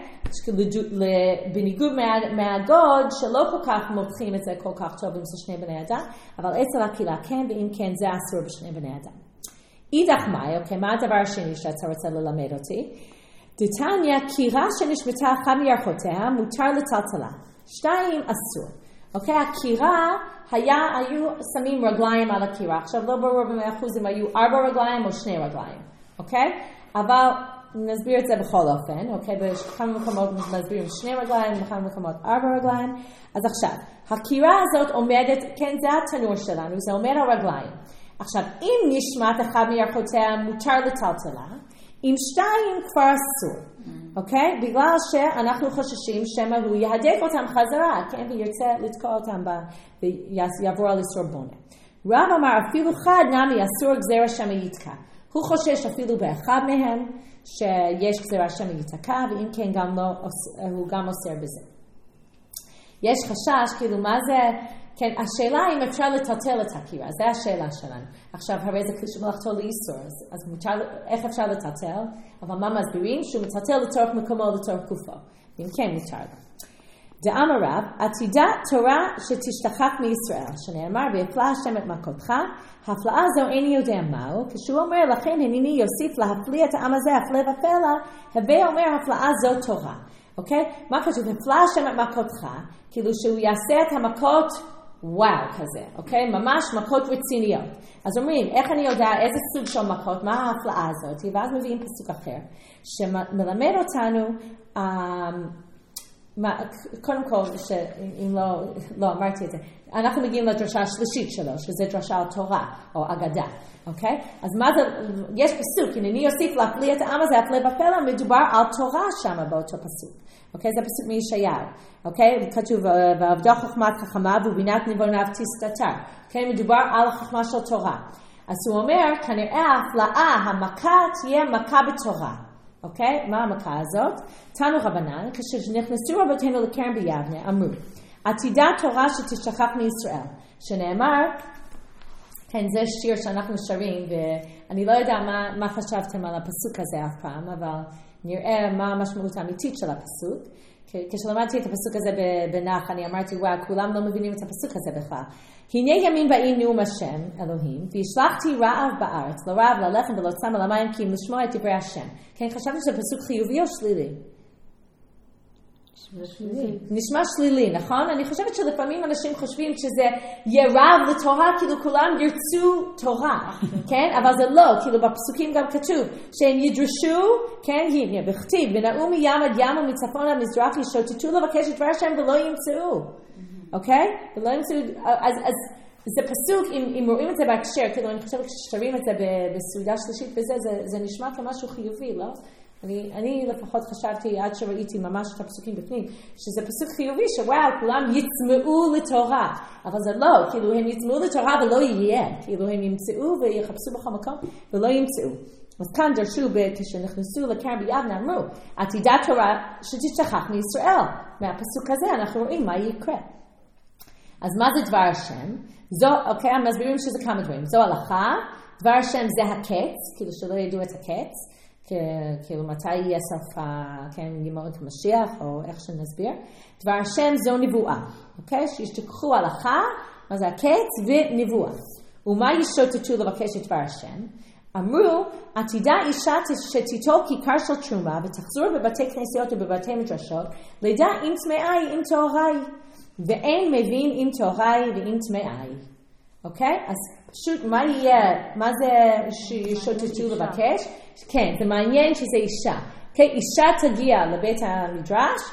בניגוד מהגוד, שלא כל כך מותחים את זה כל כך טוב אם זה שני בני אדם, אבל אצל הקהילה כן, ואם כן זה אסור בשני בני אדם. אידך מאי, אוקיי, מה הדבר השני שאתה רוצה ללמד אותי? דתניא, קירה שנשמטה אחת מירכותיה, מותר לטלטלה. 2 אסור. אוקיי, הקירה היו שמים רגליים על הקירה. עכשיו לא ברור ב100% אם היו 4 רגליים או 2 רגליים. אוקיי? אבל נסביר את זה בכל אופן. אוקיי, בכמה מקומות נסבירים 2 רגליים, בכמה מקומות 4 רגליים. אז עכשיו, הקירה הזאת עומדת, כן, זה התנור שלנו, זה עומד על רגליים. עכשיו, אם נשמט אחת מירכותיה, מותר לטלטלה. עם 2 כבר אסור, אוקיי? בגלל שאנחנו חוששים שמה הוא יהדק אותם חזרה, כן? וירצה לתקוע אותם ויעבור על איסור בונה. רב אמר, אפילו חד נמי אסור גזירה שמה יתקע. הוא חושש אפילו באחד מהם שיש גזירה שמה יתקע, ואם כן גם לא, הוא גם אוסר בזה. יש חשש, כאילו מה זה, כן, השאלה אם אפשר לטלטל את הקירה, זה השאלה שלנו. עכשיו, הרי זה כשמלאכתו לאיסור, אז איך אפשר לטלטל? אבל מה מסבירים? שהוא מטלטל לצורך מקומו לצורך גופו. אם כן, מותר. דאמר רב, עתידה תורה שתשתכח מישראל, שנאמר, ויפלא השם את מכותך, הפלאה זו איני יודע מהו, כשהוא אומר, לכן הנני יוסיף להפליא את העם הזה, הפלא ופלא, הווה אומר, הפלאה זו תורה. אוקיי? מה כתוב? הפלא השם את מכותך, כאילו שהוא יעשה את המכות, וואו כזה, אוקיי? ממש מכות רציניות. אז אומרים, איך אני יודע איזה סוג של מכות, מה ההפלאה הזאת? ואז מביאים פסוק אחר, שמלמד אותנו, קודם כל, אם לא אמרתי את זה, אנחנו מגיעים לדרשה השלישית שלו, שזה דרשה על תורה, או אגדה, אוקיי? אז מה זה, יש פסוק, הנני יוסיף להפליא את העם הזה, הפלא ופלא, מדובר על תורה שם באותו פסוק, אוקיי? זה פסוק מישעיהו, אוקיי? כתוב, ועבדה חוכמת חכמה, ובינת נבוניו תסתתר, אוקיי? מדובר על החוכמה של תורה. אז הוא אומר, כנראה ההפלאה, המכה תהיה מכה בתורה. אוקיי? מה המכה הזאת? תנו רבנן, כשנכנסו רבותינו לכרם ביבנה, אמרו, עתידה תורה שתשכח מישראל, שנאמר, כן, זה שיר שאנחנו שרים, ואני לא יודע מה חשבתם על הפסוק הזה אף פעם, אבל נראה מה המשמעות האמיתית של הפסוק. כשלמדתי את הפסוק הזה בנח, אני אמרתי, וואו, כולם לא מבינים את הפסוק הזה בכלל. הנה ימים באים נאום השם, אלוהים, והשלחתי רעב בארץ, לא רעב, לא לחם ולא צמא למים, כי אם לשמוע את דברי השם. כן, חשבתי שזה פסוק חיובי או שלילי? נשמע שלילי, נכון? אני חושבת שלפעמים אנשים חושבים שזה יהיה רב לתורה, כאילו כולם ירצו תורה, כן? אבל זה לא, כאילו בפסוקים גם כתוב, שהם ידרשו, כן, הנה, בכתיב, ונאום מים עד ים ומצפון עד מזרח, ישוטטו לבקש את דבר השם ולא ימצאו, אוקיי? ולא ימצאו, אז זה פסוק, אם רואים את זה בהקשר, כאילו אני חושבת ששרים את זה בסעודה שלישית וזה, זה נשמע כמשהו חיובי, לא? אני לפחות חשבתי עד שראיתי ממש את הפסוקים בפנים, שזה פסוק חיובי שוואו, כולם יצמאו לתורה, אבל זה לא, כאילו הם יצמאו לתורה ולא יהיה, כאילו הם ימצאו ויחפשו בכל מקום ולא ימצאו. אז כאן דרשו כשנכנסו לכרם ביבנה אמרו, עתידה תורה שתשכח מישראל, מהפסוק הזה אנחנו רואים מה יקרה. אז מה זה דבר השם? זו, אוקיי, הם מסבירים שזה כמה דברים, זו הלכה, דבר השם זה הקץ, כאילו שלא ידעו את הקץ, כאילו מתי יהיה סוף, כן, ימות המשיח, או איך שנסביר. דבר השם זו נבואה, אוקיי? שישתכחו הלכה, מה זה הקץ ונבואה. ומה ישוטטו לבקש את דבר השם? אמרו, עתידה אישה שתיטול כיכר של תרומה, ותחזור בבתי כנסיות ובבתי מדרשות, לידע אם טמאי, אם טהורי, ואין מבין אם טהורי ואם טמאי. אוקיי? אז פשוט מה יהיה, מה זה שישוטטו לבקש? כן, זה מעניין שזה אישה. אוקיי, אישה תגיע לבית המדרש,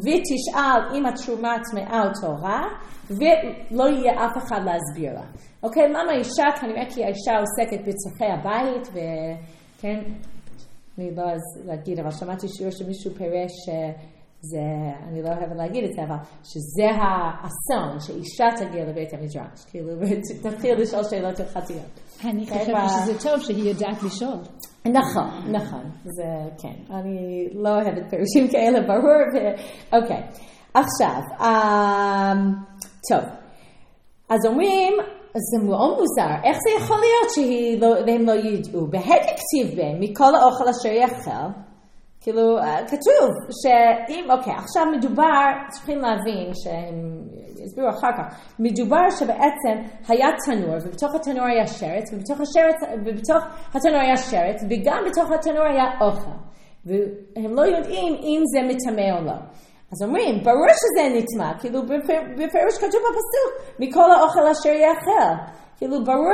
ותשאל אם התרומה טמאה או טהורה, ולא יהיה אף אחד להסביר לה. אוקיי, למה אישה? כנראה כי האישה עוסקת בצורכי הבית, וכן, אני לא להגיד, אבל שמעתי שיעור שמישהו פירש זה, אני לא אוהבת להגיד את זה, אבל שזה האסון, שאישה תגיע לבית המדרש, כאילו, ותתחיל לשאול שאלות הלכתיות. אני חושבת שזה טוב שהיא יודעת לשאול. נכון, נכון, זה כן, אני לא אוהבת פירושים כאלה, ברור, אוקיי. עכשיו, טוב, אז אומרים, זה מאוד מוזר, איך זה יכול להיות והם לא ידעו? בהד הכתיב בהם, מכל האוכל אשר יאכל, כאילו, כתוב שאם, אוקיי, עכשיו מדובר, צריכים להבין שהם הסבירו אחר כך, מדובר שבעצם היה תנור, ובתוך התנור היה שרת, ובתוך התנור היה שרת, וגם בתוך התנור היה אוכל. והם לא יודעים אם זה מטמא או לא. אז אומרים, ברור שזה נטמא, כאילו בפירוש כתוב בפסוק, מכל האוכל אשר יאכל. כאילו ברור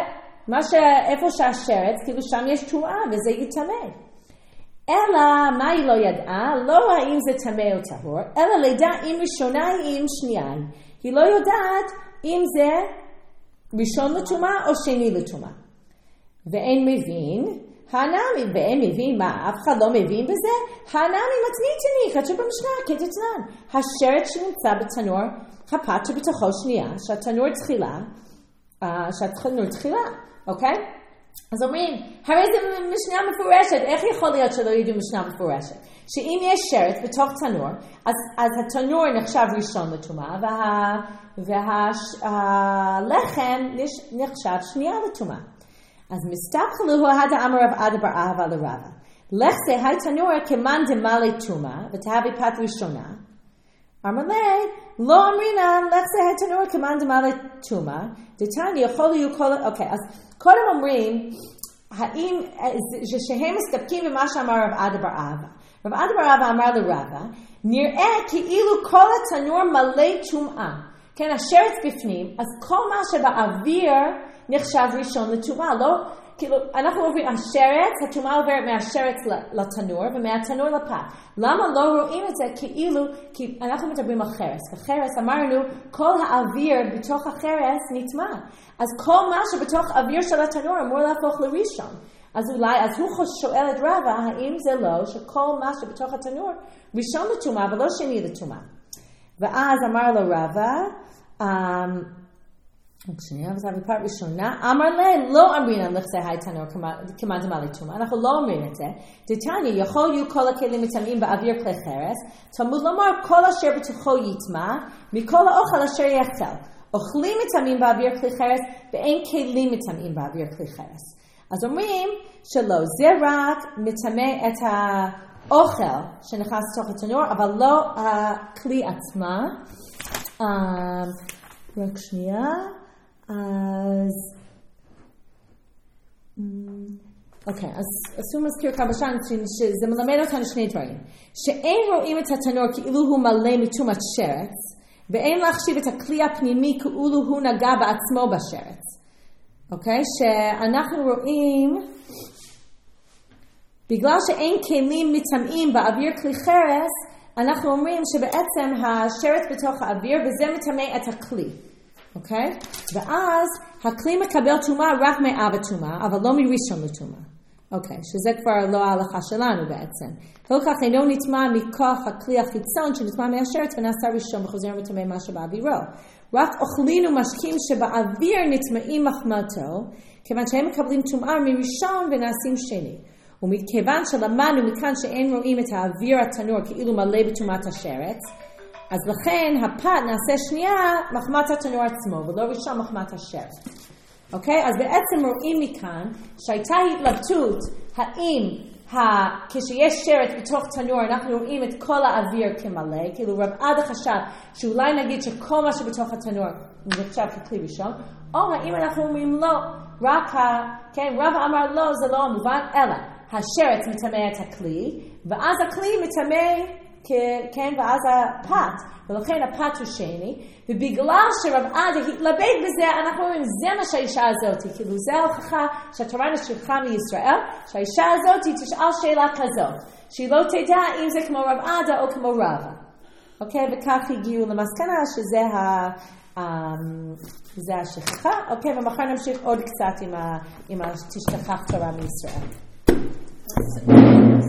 איפה שהשרת, כאילו שם יש תרועה וזה יטמא. אלא, מה היא לא ידעה? לא האם זה טמא או טהור, אלא לידע אם ראשונה היא אם שנייה. היא לא יודעת אם זה ראשון לטומאה או שני לטומאה. ואין מבין, הנמי, ואין מבין מה, אף אחד לא מבין בזה, הנמי מתניתני, כתוב במשנה, כדתנן. השרת שנמצא בתנור, הפת שבתוכו שנייה, שהתנור תחילה, אוקיי? אז אומרים, הרי זה משנה מפורשת, איך יכול להיות שלא ידעו משנה מפורשת? שאם יש שרת בתוך תנור, אז התנור נחשב ראשון לטומאה, והלחם נחשב שנייה לטומאה. אז מסתכלו הדה אמר רב עדה בר אהבה לרבה. לך זה התנור כמן דמלי טומאה, ותהווה פת ראשונה. אמר לי, לא אמרינן, לך זה התנור כמן דמלי טומאה, דתני יכול להיות כל... אוקיי, אז קודם אומרים, האם, שהם מסתפקים במה שאמר רב עדה בר אהבה. רב עדה בר אהבה אמר לרבה, נראה כאילו כל התנור מלא טומאה. כן, השרץ בפנים, אז כל מה שבאוויר נחשב ראשון לטומאה, לא? כאילו, אנחנו עוברים, השרץ, הטומאה עוברת מהשרץ לתנור, ומהתנור לפת. למה לא רואים את זה כאילו, כי אנחנו מדברים על חרס. בחרס אמרנו, כל האוויר בתוך החרס נטמא. אז כל מה שבתוך האוויר של התנור אמור להפוך לראשון. אז אולי, אז הוא שואל את רבה, האם זה לא שכל מה שבתוך התנור ראשון לטומאה, ולא שני לטומאה. ואז אמר לו רבה, שנייה, וזה בפרט ראשונה, אמר לי, לא אמרינן לכזה התנור כמעט דמלי טומאה, אנחנו לא אומרים את זה. דתני, יכול יהיו כל הכלים מטמאים באוויר כלי חרס, תלמוד לומר, כל אשר בתוכו יטמא, מכל האוכל אשר יאכל. אוכלים מטמאים באוויר כלי חרס, ואין כלים מטמאים באוויר כלי חרס. אז אומרים שלא, זה רק מטמא את האוכל שנכנס לתוך התנור, אבל לא הכלי עצמה. רק שנייה. אז אוקיי, אז עשו מזכיר כבשן שזה מלמד אותנו שני דברים. שאין רואים את התנור כאילו הוא מלא מטומאת שרץ, ואין להחשיב את הכלי הפנימי כאילו הוא נגע בעצמו בשרץ. אוקיי? שאנחנו רואים, בגלל שאין כלים מטמאים באוויר כלי חרס, אנחנו אומרים שבעצם השרץ בתוך האוויר, וזה מטמא את הכלי. אוקיי? ואז הכלי מקבל טומאה רק מאב הטומאה, אבל לא מראשון לטומאה. אוקיי, שזה כבר לא ההלכה שלנו בעצם. כל כך אינו נטמא מכוח הכלי החיצון שנטמא מהשרץ ונעשה ראשון וחוזר מטמא מה שבאווירו. רק אוכלים ומשקים שבאוויר נטמאים מחמתו, כיוון שהם מקבלים טומאה מראשון ונעשים שני. ומכיוון שלמדנו מכאן שאין רואים את האוויר התנור כאילו מלא בטומאת השרץ, אז לכן הפת נעשה שנייה מחמת התנור עצמו, ולא ראשון מחמת השרץ. אוקיי? אז בעצם רואים מכאן שהייתה התלבטות האם כשיש שרץ בתוך תנור אנחנו רואים את כל האוויר כמלא, כאילו רב עדה חשב שאולי נגיד שכל מה שבתוך התנור נחשב ככלי ראשון, או האם אנחנו אומרים לא, רק כן, רב אמר לא, זה לא המובן, אלא השרץ מטמא את הכלי, ואז הכלי מטמא כן, ואז הפת, ולכן הפת הוא שני, ובגלל שרב עדה התלבט בזה, אנחנו אומרים, זה מה שהאישה הזאת, כאילו זה ההוכחה שהתורה נשלחה מישראל, שהאישה הזאת תשאל שאלה כזאת, שהיא לא תדע אם זה כמו רב עדה או כמו רבה. אוקיי, וכך הגיעו למסקנה שזה זה השכחה. אוקיי, ומחר נמשיך עוד קצת עם תשכח תורה מישראל.